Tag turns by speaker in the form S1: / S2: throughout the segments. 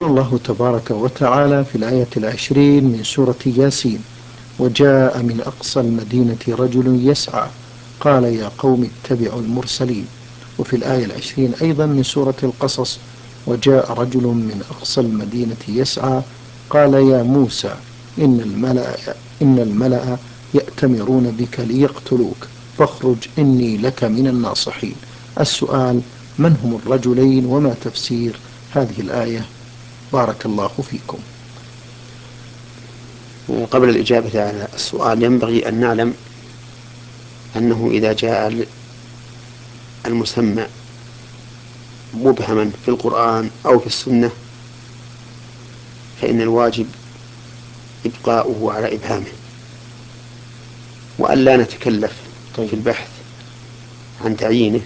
S1: الله تبارك وتعالى في الآية 20 من سورة ياسين: وجاء من أقصى المدينة رجل يسعى قال يا قوم اتبعوا المرسلين. وفي الآية 20 أيضا من سورة القصص: وجاء رجل من أقصى المدينة يسعى قال يا موسى إن الملأ يأتمرون بك ليقتلوك فاخرج إني لك من الناصحين. السؤال: من هم الرجلين وما تفسير هذه الآية؟ بارك الله فيكم.
S2: قبل الإجابة على السؤال ينبغي أن نعلم أنه إذا جاء المسمى مبهما في القرآن أو في السنة فإن الواجب إبقاؤه على إبهامه، وأن لا نتكلف في البحث عن تعيينه،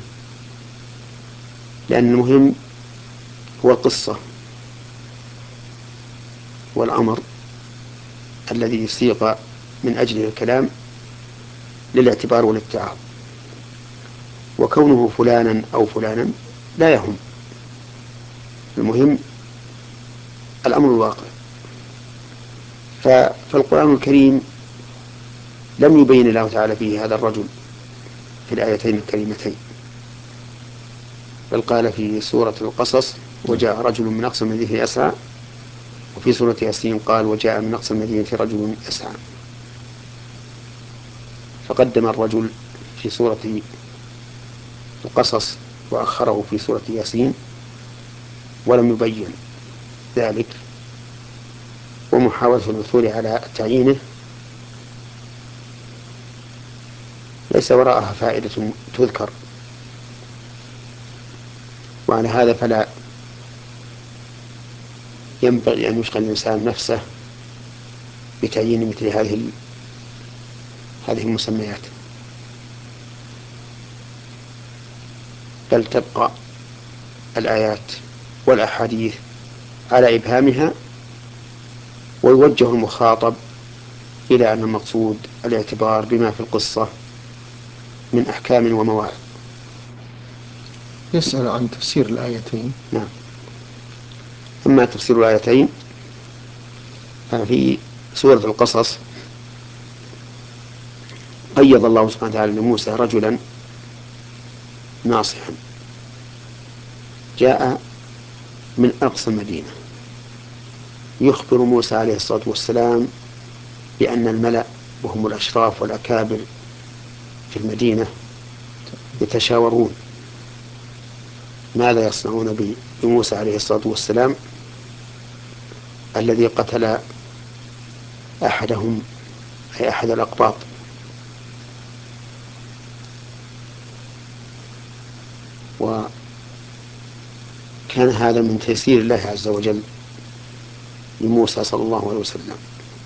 S2: لأن المهم هو القصة والأمر الذي سيق من أجله الكلام للاعتبار والاتعاظ، وكونه فلانا أو فلانا لا يهم، المهم الأمر الواقع. فالقرآن الكريم لم يبين الله تعالى فيه هذا الرجل في الآيتين الكريمتين، بل قال في سورة القصص وجاء رجل من أقصى المدينة يسعى، وفي سورة ياسين قال وجاء من أقصى المدينة رجل يسعى، فقدم الرجل في سورة القصص وأخره في سورة ياسين ولم يبين ذلك، ومحاولة الوصول على تعيينه ليس وراءها فائدة تذكر، وعلى هذا فلا ينبغي أن يشغل الإنسان نفسه بتعيين مثل هذه المسميات، بل تبقى الآيات والأحاديث على إبهامها، ويوجه المخاطب إلى أن المقصود الاعتبار بما في القصة من أحكام ومواعظ.
S1: يسأل عن تفسير الآيتين.
S2: نعم. أما تفسير الآيتين ففي سورة القصص قيض الله سبحانه وتعالى لموسى رجلا ناصحا جاء من أقصى المدينة يخبر موسى عليه الصلاة والسلام بأن الملأ وهم الأشراف والأكابر في المدينة يتشاورون ماذا يصنعون بموسى عليه الصلاة والسلام الذي قتل أحدهم أي أحد الأقباط. وكان هذا من تيسير الله عز وجل لموسى صلى الله عليه وسلم،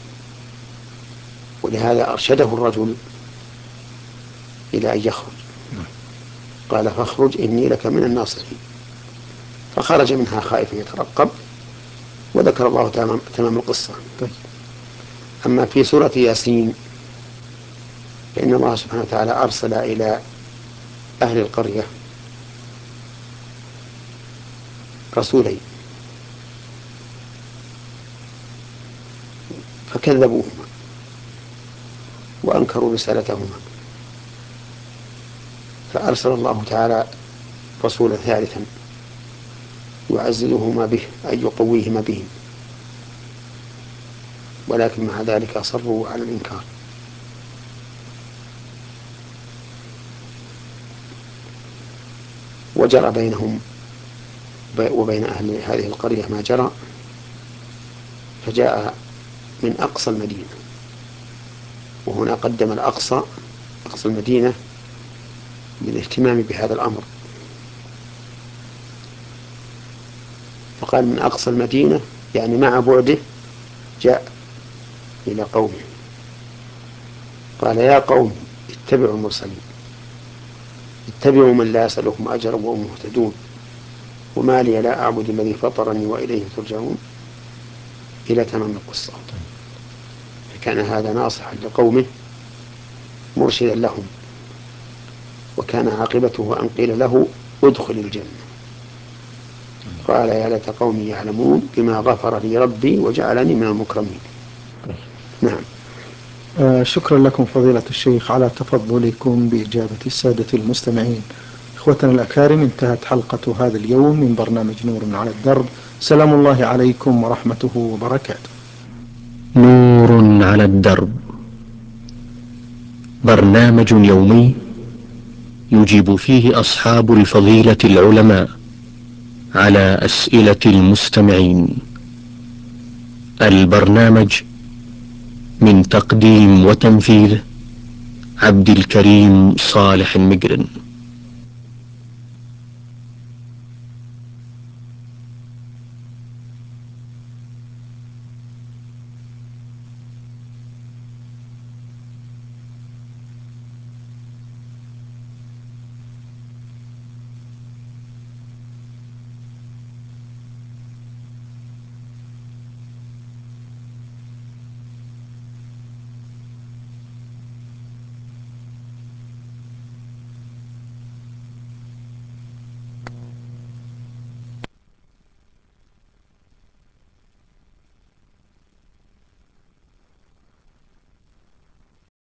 S2: ولهذا أرشده الرجل إلى أن يخرج، قال فاخرج إني لك من الناصحين، فخرج منها خائفا يترقب، وذكر الله تمام القصة. أما في سورة ياسين فإن الله سبحانه وتعالى أرسل إلى أهل القرية رسولين فكذبوهما وأنكروا رسالتهما، فأرسل الله تعالى رسولا ثالثا يعززهما به أي يقويهما به، ولكن مع ذلك أصروا على الإنكار. وجرى بينهم وبين أهل هذه القرية ما جرى، فجاء من أقصى المدينة، وهنا قدم الأقصى أقصى المدينة للاهتمام بهذا الأمر، فقال من أقصى المدينة يعني مع بعده جاء إلى قومه قال يا قوم اتبعوا المرسلين، اتبعوا من لا يسألكم أجرا وهم مهتدون، وما لي لا أعبد الذي فطرني وإليه ترجعون، إلى تمام القصة. فكان هذا ناصحا لقومه مرشدا لهم، وكان عاقبته أن قيل له ادخل الجنة، قال يا ليت قومي يعلمون بما غفر لي ربي وجعلني من المكرمين. نعم.
S1: شكرا لكم فضيلة الشيخ على تفضلكم بإجابة السادة المستمعين. إخوتنا الأكارم، انتهت حلقة هذا اليوم من برنامج نور على الدرب. سلام الله عليكم ورحمته وبركاته.
S3: نور على الدرب، برنامج يومي يجيب فيه أصحاب الفضيلة العلماء على أسئلة المستمعين. البرنامج من تقديم وتنفيذ عبد الكريم صالح المقرن.